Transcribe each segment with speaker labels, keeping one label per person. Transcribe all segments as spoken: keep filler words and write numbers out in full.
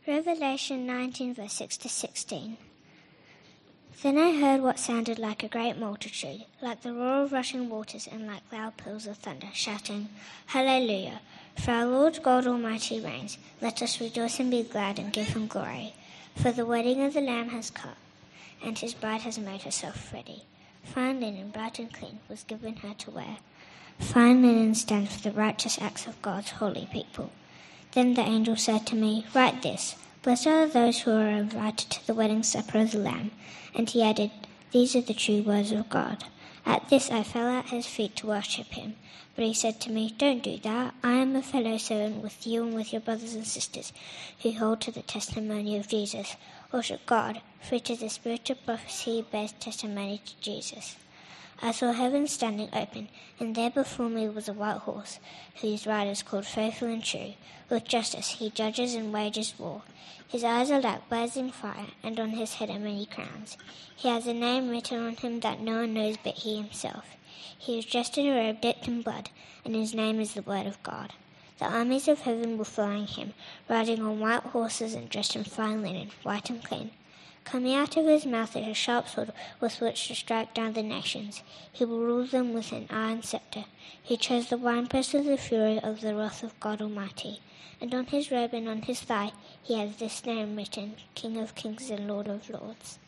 Speaker 1: Revelation nineteen, verse six to sixteen. Then I heard what sounded like a great multitude, like the roar of rushing waters and like loud peals of thunder, shouting, Hallelujah! For our Lord God Almighty reigns. Let us rejoice and be glad and give him glory. For the wedding of the Lamb has come, and his bride has made herself ready. Fine linen, bright and clean, was given her to wear. Fine linen stands for the righteous acts of God's holy people. Then the angel said to me, Write this, Blessed are those who are invited to the wedding supper of the Lamb. And he added, These are the true words of God. At this I fell at his feet to worship him. But he said to me, Don't do that. I am a fellow servant with you and with your brothers and sisters who hold to the testimony of Jesus. Worship God, for it is the spirit of prophecy bears testimony to Jesus. I saw heaven standing open, and there before me was a white horse, whose rider is called Faithful and True. With justice he judges and wages war. His eyes are like blazing fire, and on his head are many crowns. He has a name written on him that no one knows but he himself. He is dressed in a robe dipped in blood, and his name is the Word of God. The armies of heaven were following him, riding on white horses and dressed in fine linen, white and clean. Coming out of his mouth is a sharp sword with which to strike down the nations. He will rule them with an iron scepter. He chose the winepress of the fury of the wrath of God Almighty. And on his robe and on his thigh he has this name written, King of Kings and Lord of Lords.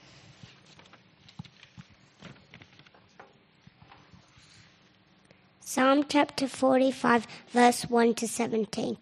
Speaker 2: Psalm chapter forty-five, verse one to seventeen.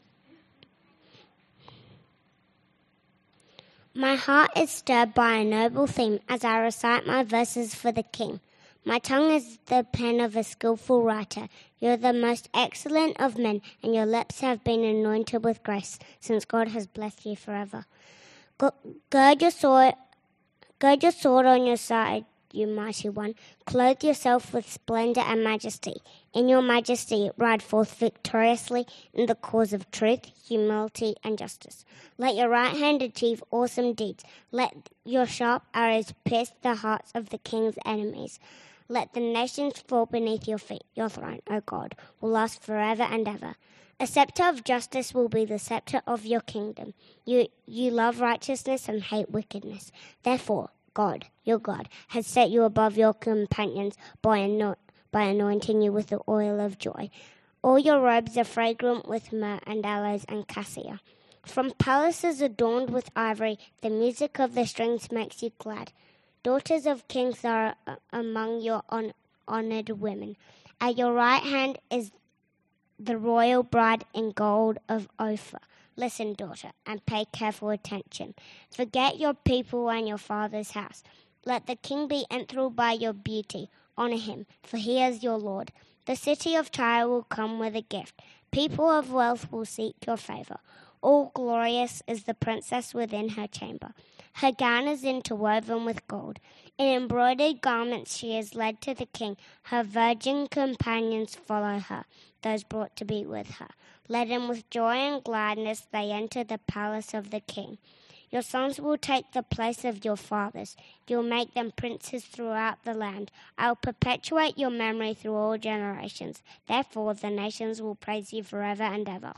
Speaker 2: My heart is stirred by a noble theme as I recite my verses for the King. My tongue is the pen of a skillful writer. You are the most excellent of men, and your lips have been anointed with grace, since God has blessed you forever. Gird your sword, gird your sword on your side, you mighty one. Clothe yourself with splendor and majesty. In your majesty ride forth victoriously in the cause of truth, humility, and justice. Let your right hand achieve awesome deeds. Let your sharp arrows pierce the hearts of the king's enemies. Let the nations fall beneath your feet. Your throne, O God, will last forever and ever. A scepter of justice will be the scepter of your kingdom. You, you love righteousness and hate wickedness. Therefore, God, your God, has set you above your companions by, ano- by anointing you with the oil of joy. All your robes are fragrant with myrrh and aloes and cassia. From palaces adorned with ivory, the music of the strings makes you glad. Daughters of kings are among your on- honored women. At your right hand is the royal bride in gold of Ophir. Listen, daughter, and pay careful attention. Forget your people and your father's house. Let the king be enthralled by your beauty. Honor him, for he is your Lord. The city of Tyre will come with a gift. People of wealth will seek your favor. All glorious is the princess within her chamber. Her gown is interwoven with gold. In embroidered garments she is led to the king. Her virgin companions follow her, those brought to be with her. Laden with joy and gladness they enter the palace of the king. Your sons will take the place of your fathers. You'll make them princes throughout the land. I will perpetuate your memory through all generations. Therefore the nations will praise you forever and ever.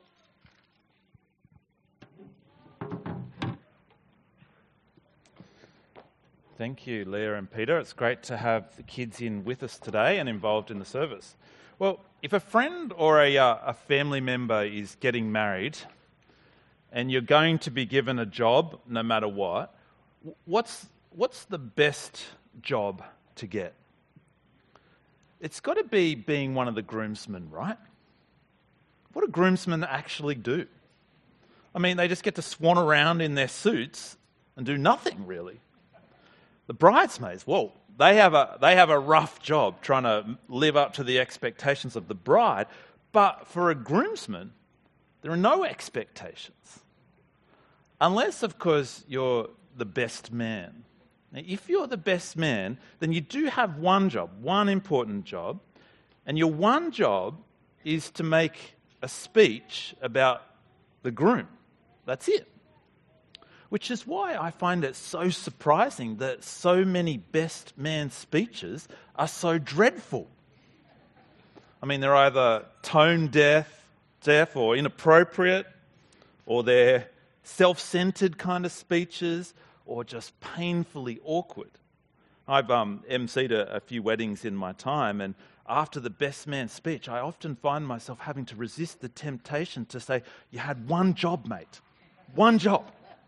Speaker 3: Thank you, Leah and Peter. It's great to have the kids in with us today and involved in the service. Well, if a friend or a, uh, a family member is getting married and you're going to be given a job no matter what, what's, what's the best job to get? It's got to be being one of the groomsmen, right? What do groomsmen actually do? I mean, they just get to swan around in their suits and do nothing, really. The bridesmaids, well, they have a they have a rough job trying to live up to the expectations of the bride, but for a groomsman, there are no expectations. Unless, of course, you're the best man. Now, if you're the best man, then you do have one job, one important job, and your one job is to make a speech about the groom. That's it. Which is why I find it so surprising that so many best man speeches are so dreadful. I mean, they're either tone deaf, deaf or inappropriate, or they're self-centered kind of speeches, or just painfully awkward. I've um, emceed a, a few weddings in my time, and after the best man speech, I often find myself having to resist the temptation to say, "You had one job, mate. One job."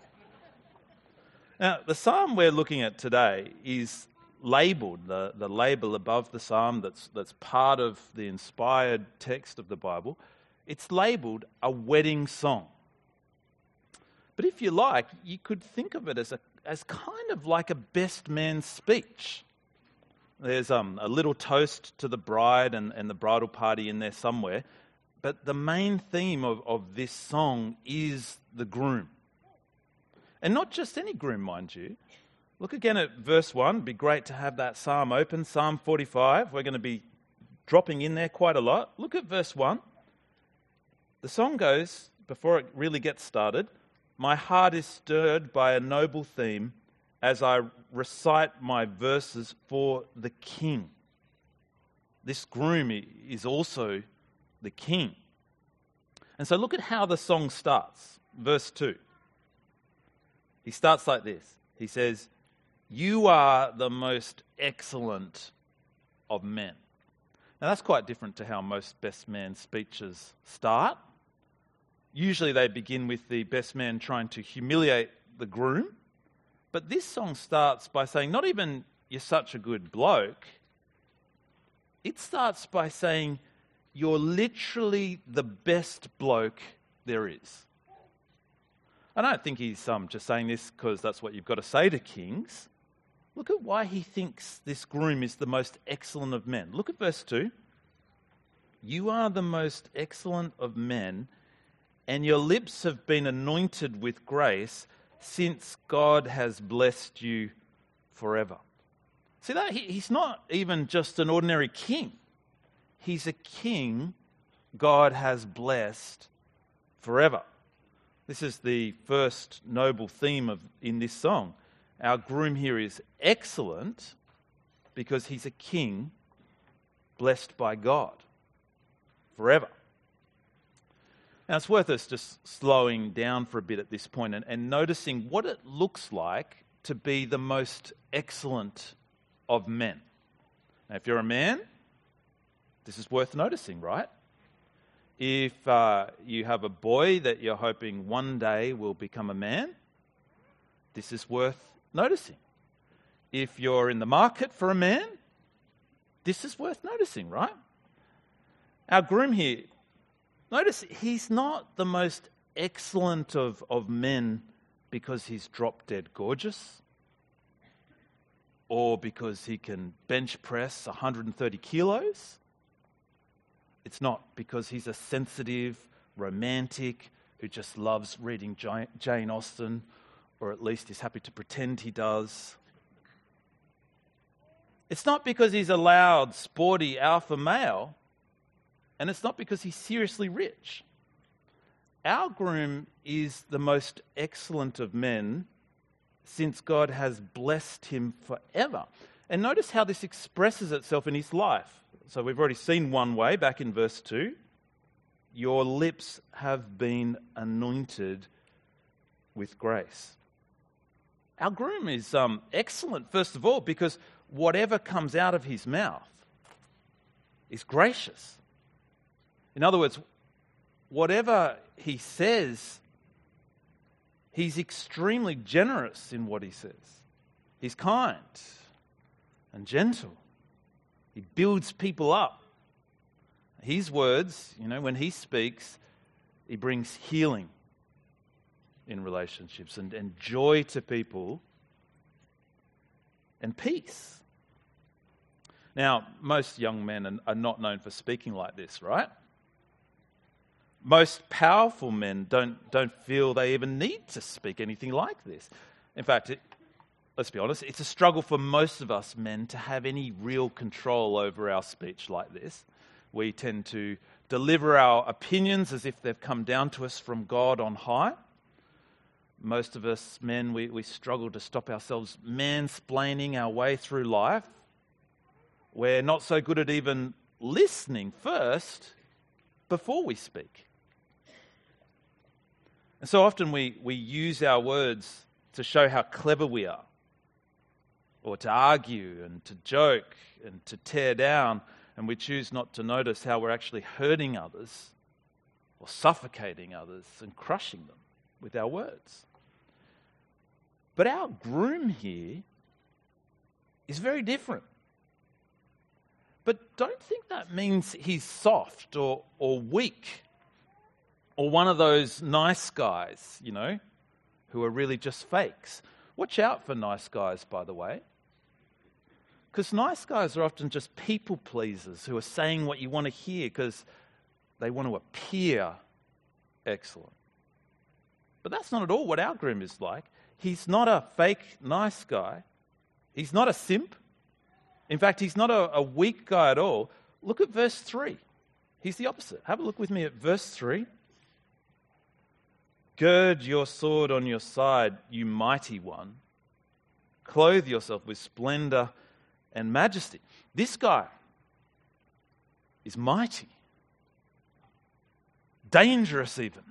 Speaker 3: Now, the psalm we're looking at today is labelled, the, the label above the psalm that's, that's part of the inspired text of the Bible, it's labelled a wedding song. But if you like, you could think of it as a as kind of like a best man speech. There's um, a little toast to the bride and, and the bridal party in there somewhere, but the main theme of, of this song is the groom. And not just any groom, mind you. Look again at verse one. It'd be great to have that psalm open, Psalm forty-five. We're going to be dropping in there quite a lot. Look at verse one. The song goes, before it really gets started, "My heart is stirred by a noble theme as I recite my verses for the king." This groom is also the king. And so look at how the song starts. Verse two. He starts like this. He says, "You are the most excellent of men." Now that's quite different to how most best man speeches start. Usually they begin with the best man trying to humiliate the groom. But this song starts by saying, not even "you're such a good bloke," it starts by saying, "You're literally the best bloke there is." I don't think he's um, just saying this because that's what you've got to say to kings. Look at why he thinks this groom is the most excellent of men. Look at verse two. "You are the most excellent of men, and your lips have been anointed with grace, since God has blessed you forever." See that? He, he's not even just an ordinary king. He's a king God has blessed forever. This is the first noble theme of in this song. Our groom here is excellent because he's a king blessed by God forever. Now, it's worth us just slowing down for a bit at this point and, and noticing what it looks like to be the most excellent of men. Now, if you're a man, this is worth noticing, right? If uh, you have a boy that you're hoping one day will become a man, this is worth noticing. If you're in the market for a man, this is worth noticing, right? Our groom here, notice he's not the most excellent of, of men because he's drop dead gorgeous or because he can bench press one hundred thirty kilos. It's not because he's a sensitive, romantic who just loves reading Jane Austen, or at least is happy to pretend he does. It's not because he's a loud, sporty alpha male. And it's not because he's seriously rich. Our groom is the most excellent of men since God has blessed him forever. And notice how this expresses itself in his life. So we've already seen one way back in verse two. Your lips have been anointed with grace. Our groom is um, excellent, first of all, because whatever comes out of his mouth is gracious. In other words, whatever he says, he's extremely generous in what he says. He's kind and gentle. He builds people up. His words, you know, when he speaks, he brings healing in relationships and, and joy to people and peace. Now, most young men are, are not known for speaking like this, right? Most powerful men don't, don't feel they even need to speak anything like this. In fact, it, let's be honest, it's a struggle for most of us men to have any real control over our speech like this. We tend to deliver our opinions as if they've come down to us from God on high. Most of us men, we, we struggle to stop ourselves mansplaining our way through life. We're not so good at even listening first before we speak. And so often we, we use our words to show how clever we are, or to argue and to joke and to tear down, and we choose not to notice how we're actually hurting others or suffocating others and crushing them with our words. But our groom here is very different. But don't think that means he's soft or, or weak or one of those nice guys, you know, who are really just fakes. Watch out for nice guys, by the way. Because nice guys are often just people pleasers who are saying what you want to hear because they want to appear excellent. But that's not at all what our groom is like. He's not a fake nice guy. He's not a simp. In fact, he's not a, a weak guy at all. Look at verse three. He's the opposite. Have a look with me at verse three. Gird your sword on your side, you mighty one. Clothe yourself with splendor and majesty. This guy is mighty. Dangerous even.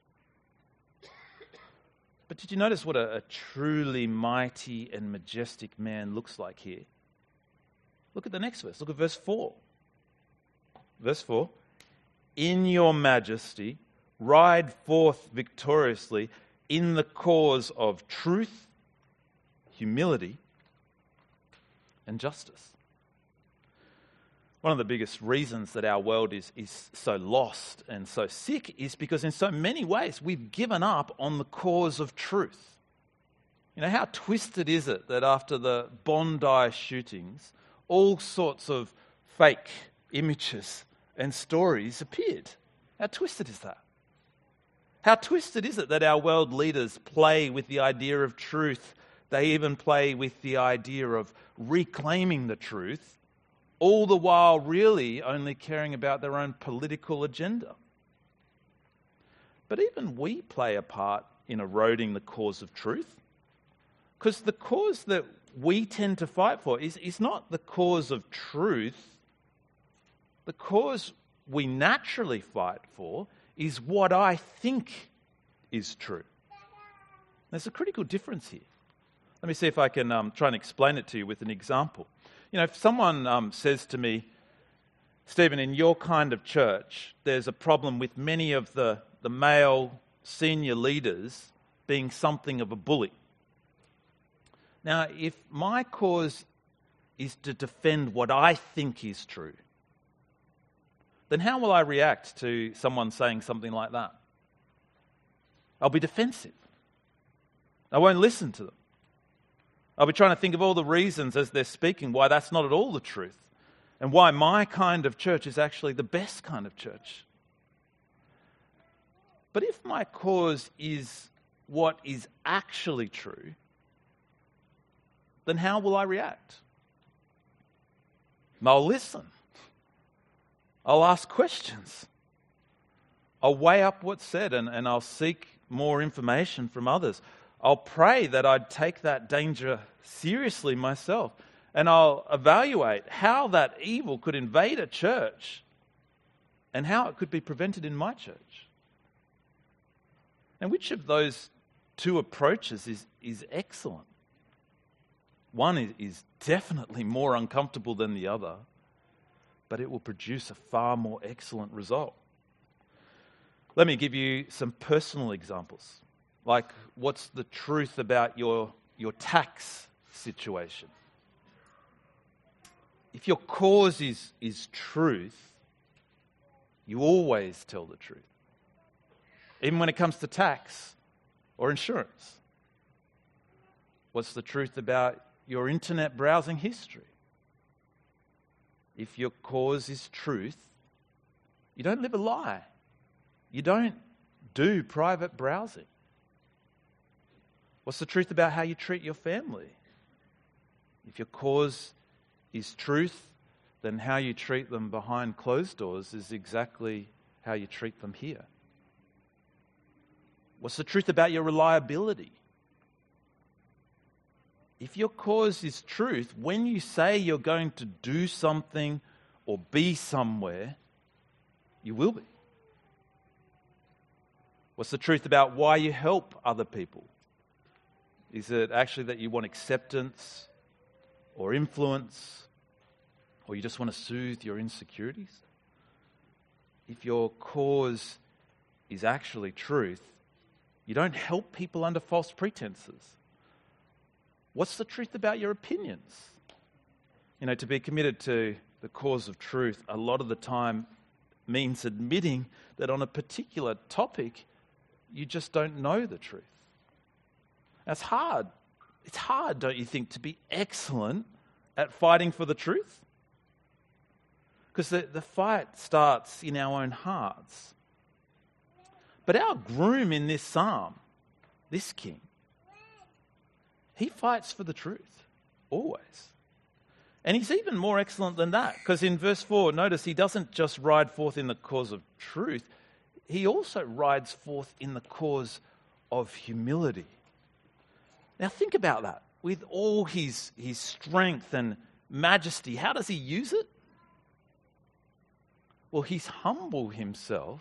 Speaker 3: But did you notice what a, a truly mighty and majestic man looks like here? Look at the next verse. Look at verse four. Verse four. In your majesty, ride forth victoriously in the cause of truth, humility, and justice. One of the biggest reasons that our world is, is so lost and so sick is because in so many ways we've given up on the cause of truth. You know, how twisted is it that after the Bondi shootings, all sorts of fake images and stories appeared? How twisted is that? How twisted is it that our world leaders play with the idea of truth? They even play with the idea of reclaiming the truth, all the while really only caring about their own political agenda. But even we play a part in eroding the cause of truth, because the cause that we tend to fight for is, is not the cause of truth. The cause we naturally fight for is what I think is true. There's a critical difference here. Let me see if I can um, try and explain it to you with an example. You know, if someone um, says to me, Stephen, in your kind of church, there's a problem with many of the, the male senior leaders being something of a bully. Now, if my cause is to defend what I think is true, then how will I react to someone saying something like that? I'll be defensive. I won't listen to them. I'll be trying to think of all the reasons as they're speaking why that's not at all the truth and why my kind of church is actually the best kind of church. But if my cause is what is actually true, then how will I react? I'll listen. I'll ask questions. I'll weigh up what's said and, and I'll seek more information from others. I'll pray that I'd take that danger seriously myself, and I'll evaluate how that evil could invade a church and how it could be prevented in my church. And which of those two approaches is, is excellent? One is, is definitely more uncomfortable than the other, but it will produce a far more excellent result. Let me give you some personal examples. Like, what's the truth about your, your tax situation? If your cause is, is truth, you always tell the truth. Even when it comes to tax or insurance. What's the truth about your internet browsing history? If your cause is truth, you don't live a lie. You don't do private browsing. What's the truth about how you treat your family? If your cause is truth, then how you treat them behind closed doors is exactly how you treat them here. What's the truth about your reliability? If your cause is truth, when you say you're going to do something or be somewhere, you will be. What's the truth about why you help other people? Is it actually that you want acceptance or influence, or you just want to soothe your insecurities? If your cause is actually truth, you don't help people under false pretenses. What's the truth about your opinions? You know, to be committed to the cause of truth a lot of the time means admitting that on a particular topic, you just don't know the truth. That's hard. It's hard, don't you think, to be excellent at fighting for the truth? Because the, the fight starts in our own hearts. But our groom in this psalm, this king, he fights for the truth, always. And he's even more excellent than that, because in verse four, notice he doesn't just ride forth in the cause of truth, he also rides forth in the cause of humility. Now think about that. With all his, his strength and majesty, how does he use it? Well, he's humble himself,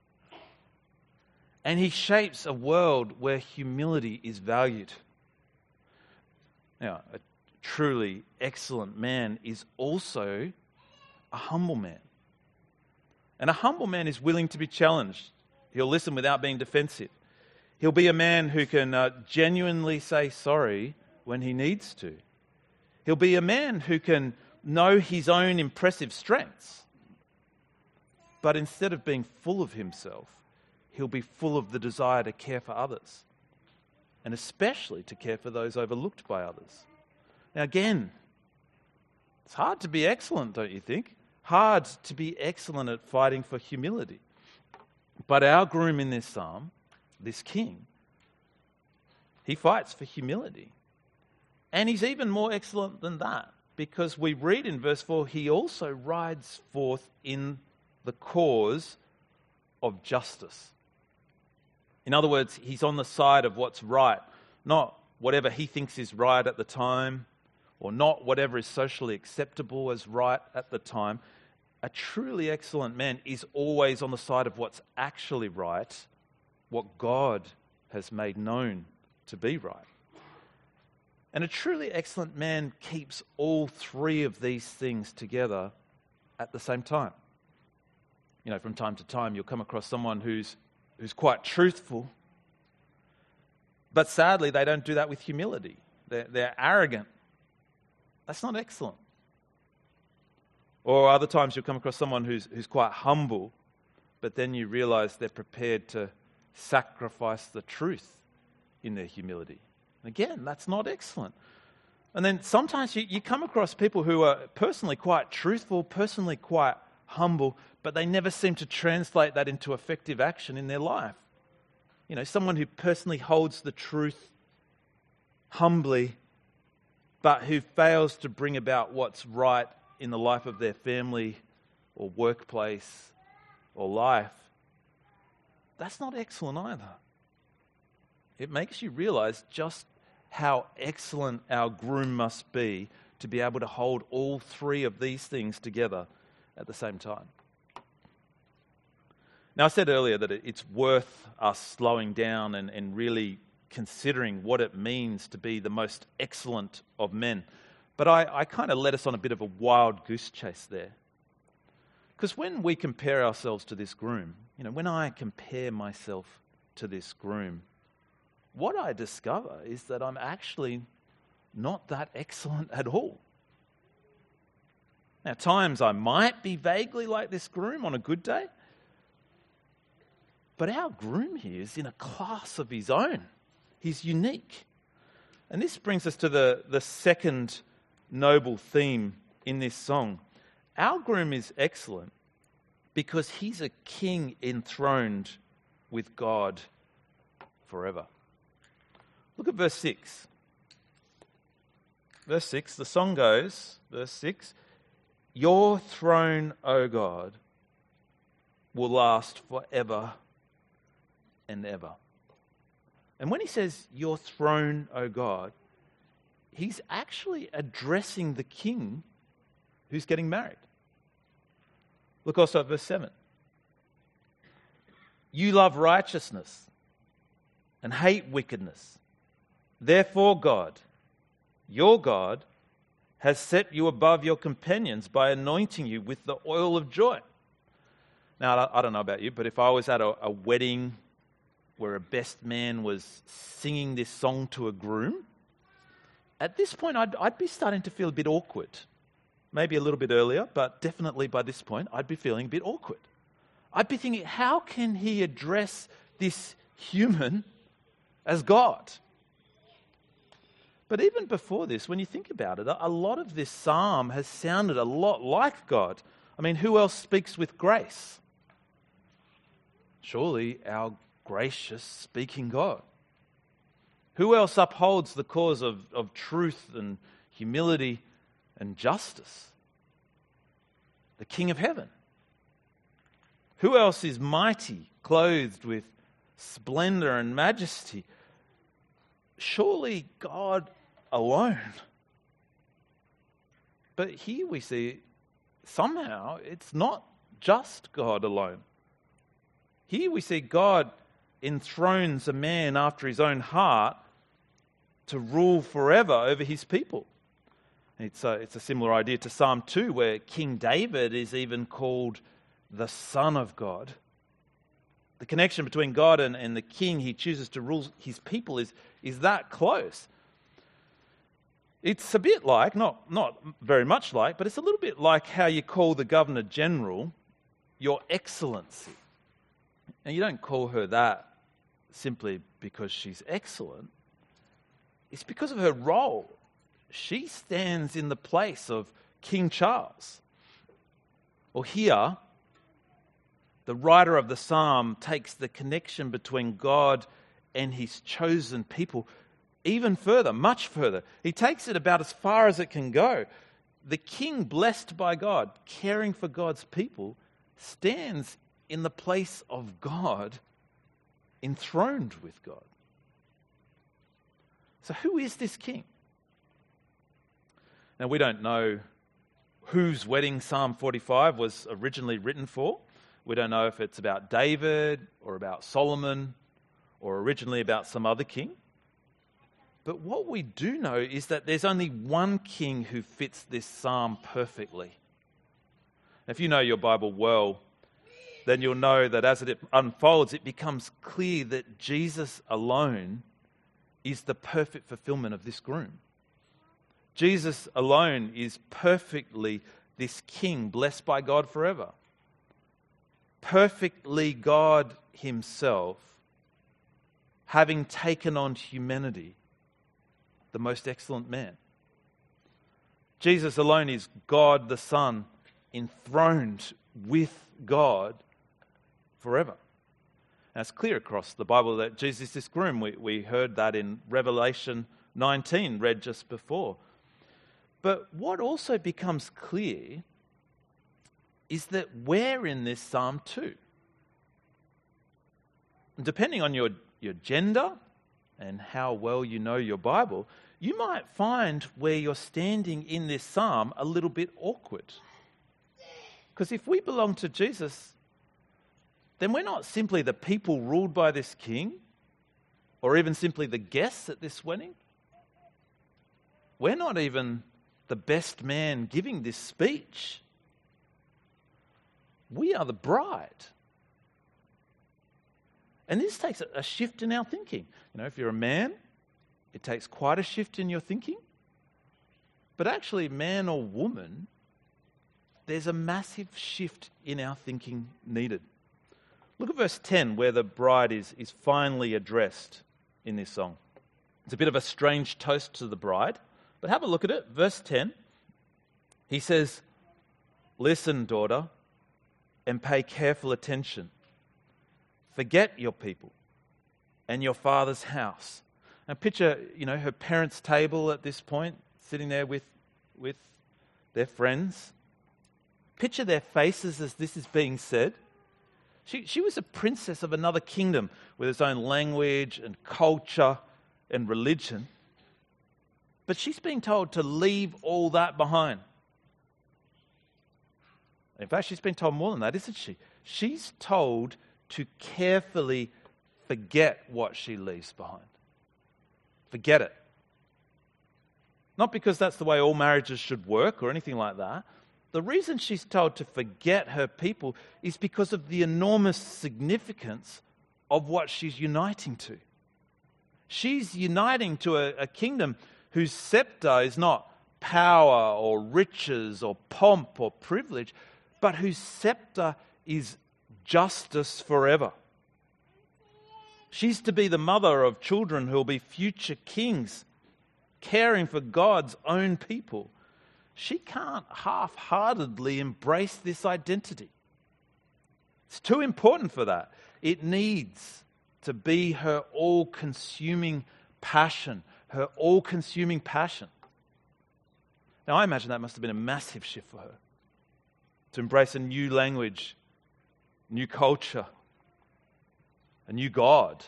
Speaker 3: and he shapes a world where humility is valued. Now, a truly excellent man is also a humble man. And a humble man is willing to be challenged. He'll listen without being defensive. He'll be a man who can uh, genuinely say sorry when he needs to. He'll be a man who can know his own impressive strengths. But instead of being full of himself, he'll be full of the desire to care for others, and especially to care for those overlooked by others. Now again, it's hard to be excellent, don't you think? Hard to be excellent at fighting for humility. But our groom in this psalm, this king, he fights for humility. And he's even more excellent than that, because we read in verse four, he also rides forth in the cause of justice. In other words, he's on the side of what's right, not whatever he thinks is right at the time, or not whatever is socially acceptable as right at the time. A truly excellent man is always on the side of what's actually right, what God has made known to be right. And a truly excellent man keeps all three of these things together at the same time. You know, from time to time you'll come across someone who's who's quite truthful, but sadly they don't do that with humility. They're, they're arrogant. That's not excellent. Or other times you'll come across someone who's who's quite humble, but then you realize they're prepared to sacrifice the truth in their humility. Again, that's not excellent. And then sometimes you, you come across people who are personally quite truthful, personally quite humble, but they never seem to translate that into effective action in their life. You know, someone who personally holds the truth humbly, but who fails to bring about what's right in the life of their family or workplace or life. That's not excellent either. It makes you realize just how excellent our groom must be to be able to hold all three of these things together at the same time. Now, I said earlier that it's worth us slowing down and, and really considering what it means to be the most excellent of men. But I, I kind of led us on a bit of a wild goose chase there. Because when we compare ourselves to this groom, you know, when I compare myself to this groom, what I discover is that I'm actually not that excellent at all. Now, at times I might be vaguely like this groom on a good day, but our groom here is in a class of his own. He's unique. And this brings us to the, the second noble theme in this song. Our groom is excellent because he's a king enthroned with God forever. Look at verse six. Verse six, the song goes, verse six, your throne, O God, will last forever and ever. And when he says, your throne, O God, he's actually addressing the king who's getting married. Look also at verse seven. You love righteousness and hate wickedness. Therefore, God, your God, has set you above your companions by anointing you with the oil of joy. Now, I don't know about you, but if I was at a, a wedding where a best man was singing this song to a groom, at this point I'd, I'd be starting to feel a bit awkward. Maybe a little bit earlier, but definitely by this point I'd be feeling a bit awkward. I'd be thinking, how can he address this human as God? But even before this, when you think about it, a lot of this psalm has sounded a lot like God. I mean, who else speaks with grace? Surely our gracious speaking God. Who else upholds the cause of, of truth and humility and justice? The King of heaven. Who else is mighty, clothed with splendor and majesty? Surely God alone. But here we see somehow it's not just God alone. Here we see God enthrones a man after his own heart to rule forever over his people. It's a, it's a similar idea to Psalm two, where King David is even called the Son of God. The connection between God and, and the king he chooses to rule his people is, is that close. It's a bit like, not, not very much like, but it's a little bit like how you call the Governor General Your Excellency. And you don't call her that simply because she's excellent. It's because of her role. She stands in the place of King Charles. Or here, the writer of the psalm takes the connection between God and his chosen people even further, much further. He takes it about as far as it can go. The king blessed by God, caring for God's people, stands in the place of God, enthroned with God. So who is this king? Now, we don't know whose wedding Psalm forty-five was originally written for. We don't know if it's about David or about Solomon or originally about some other king. But what we do know is that there's only one king who fits this psalm perfectly. If you know your Bible well, then you'll know that as it unfolds, it becomes clear that Jesus alone is the perfect fulfillment of this groom. Jesus alone is perfectly this king blessed by God forever. Perfectly God himself, having taken on humanity, the most excellent man. Jesus alone is God the Son, enthroned with God forever. Now it's clear across the Bible that Jesus is this groom. We, we heard that in Revelation nineteen, read just before. But what also becomes clear is that we're in this psalm too. Depending on your, your gender and how well you know your Bible, you might find where you're standing in this psalm a little bit awkward. Because if we belong to Jesus, then we're not simply the people ruled by this king, or even simply the guests at this wedding. We're not even the best man giving this speech. We are the bride. And this takes a shift in our thinking. You know, if you're a man, it takes quite a shift in your thinking. But actually, man or woman, there's a massive shift in our thinking needed. Look at verse ten, where the bride is, is finally addressed in this song. It's a bit of a strange toast to the bride, but have a look at it. Verse ten, he says, "Listen, daughter, and pay careful attention. Forget your people and your father's house." And picture, you know, her parents' table at this point, sitting there with, with their friends. Picture their faces as this is being said. She, she was a princess of another kingdom with its own language and culture and religion. But she's being told to leave all that behind. In fact, she's been told more than that, isn't she? She's told to carefully forget what she leaves behind. Forget it. Not because that's the way all marriages should work or anything like that. The reason she's told to forget her people is because of the enormous significance of what she's uniting to. She's uniting to a, a kingdom whose scepter is not power or riches or pomp or privilege, but whose scepter is justice forever. She's to be the mother of children who will be future kings, caring for God's own people. She can't half-heartedly embrace this identity. It's too important for that. It needs to be her all-consuming passion, her all-consuming passion. Now, I imagine that must have been a massive shift for her, to embrace a new language, new culture, a new God,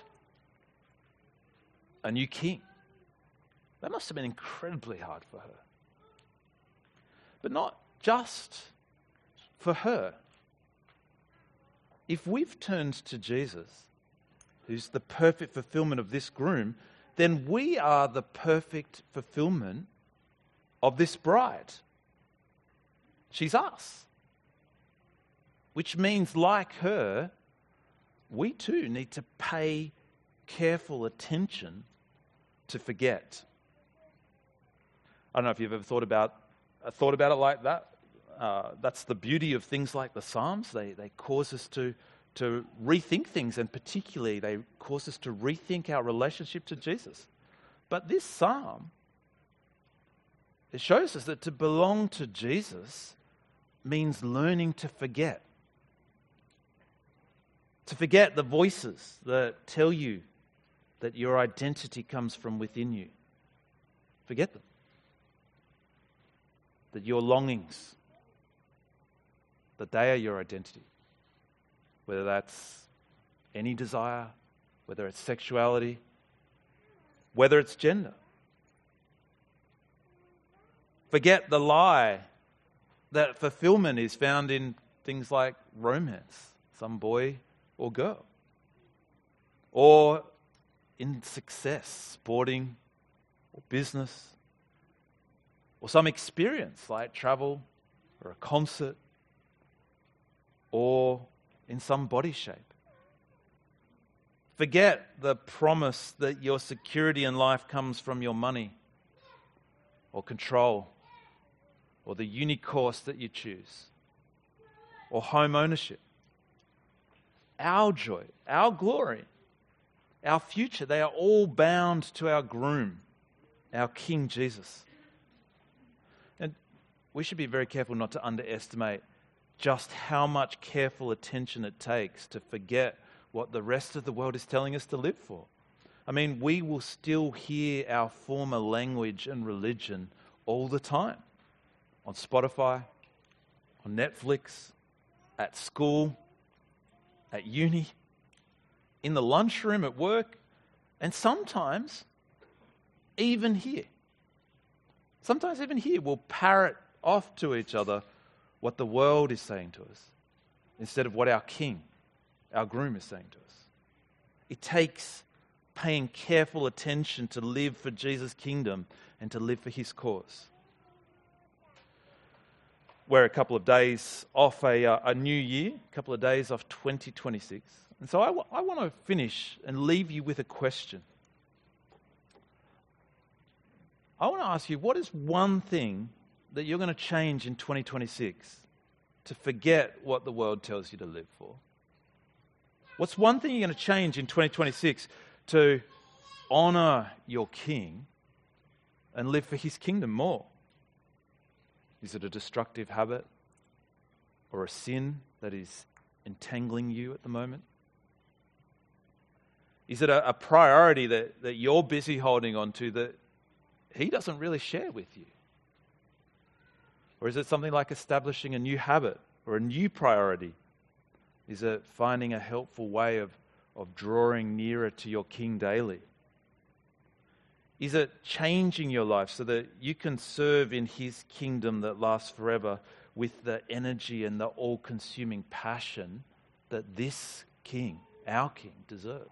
Speaker 3: a new king. That must have been incredibly hard for her. But not just for her. If we've turned to Jesus, who's the perfect fulfillment of this groom, then we are the perfect fulfillment of this bride. She's us. Which means, like her, we too need to pay careful attention to forget. I don't know if you've ever thought about uh, thought about it like that. Uh, that's the beauty of things like the Psalms. They they cause us to to rethink things, and particularly they cause us to rethink our relationship to Jesus. But this psalm, it shows us that to belong to Jesus means learning to forget. To forget the voices that tell you that your identity comes from within you. Forget them. That your longings, that they are your identity. Whether that's any desire, whether it's sexuality, whether it's gender. Forget the lie that fulfillment is found in things like romance, some boy or girl, or in success, sporting or business, or some experience like travel or a concert, or in some body shape. Forget the promise that your security in life comes from your money or control or the uni course that you choose or home ownership. Our joy, our glory, our future, they are all bound to our groom, our King Jesus. And we should be very careful not to underestimate just how much careful attention it takes to forget what the rest of the world is telling us to live for. I mean, we will still hear our former language and religion all the time. On Spotify, on Netflix, at school, at uni, in the lunchroom at work, and sometimes even here. Sometimes even here we'll parrot off to each other what the world is saying to us instead of what our king, our groom is saying to us. It takes paying careful attention to live for Jesus' kingdom and to live for his cause. We're a couple of days off a, uh, a new year, a couple of days off twenty twenty-six. And so I, w- I want to finish and leave you with a question. I want to ask you, what is one thing that you're going to change in twenty twenty-six to forget what the world tells you to live for? What's one thing you're going to change in twenty twenty-six to honor your King and live for his kingdom more? Is it a destructive habit or a sin that is entangling you at the moment? Is it a, a priority that, that you're busy holding on to that he doesn't really share with you? Or is it something like establishing a new habit or a new priority? Is it finding a helpful way of, of drawing nearer to your King daily? Is it changing your life so that you can serve in his kingdom that lasts forever with the energy and the all-consuming passion that this King, our King, deserve.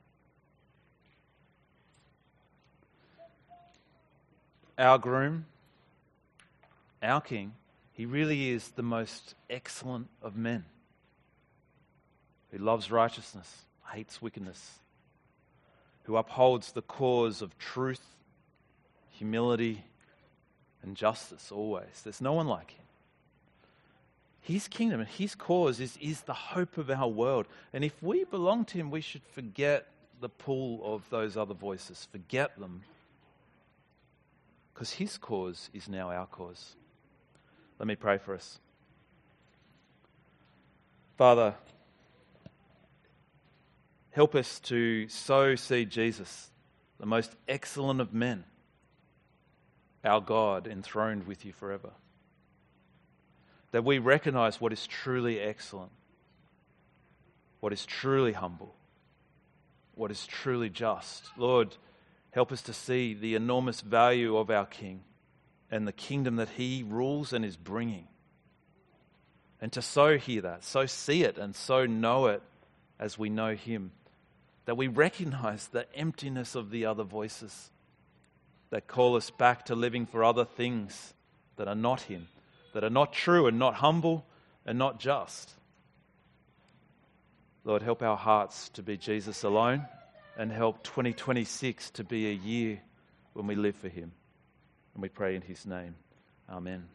Speaker 3: Our groom, our King, he really is the most excellent of men, who loves righteousness, hates wickedness, who upholds the cause of truth, humility, and justice always. There's no one like him. His kingdom and his cause is, is the hope of our world. And if we belong to him, we should forget the pull of those other voices, forget them, because his cause is now our cause. Let me pray for us. Father, help us to so see Jesus, the most excellent of men, our God, enthroned with you forever. That we recognize what is truly excellent, what is truly humble, what is truly just. Lord, help us to see the enormous value of our King and the kingdom that he rules and is bringing. And to so hear that, so see it, and so know it as we know him. That we recognize the emptiness of the other voices that call us back to living for other things that are not him, that are not true and not humble and not just. Lord, help our hearts to be Jesus alone, and help twenty twenty-six to be a year when we live for him. And we pray in his name. Amen.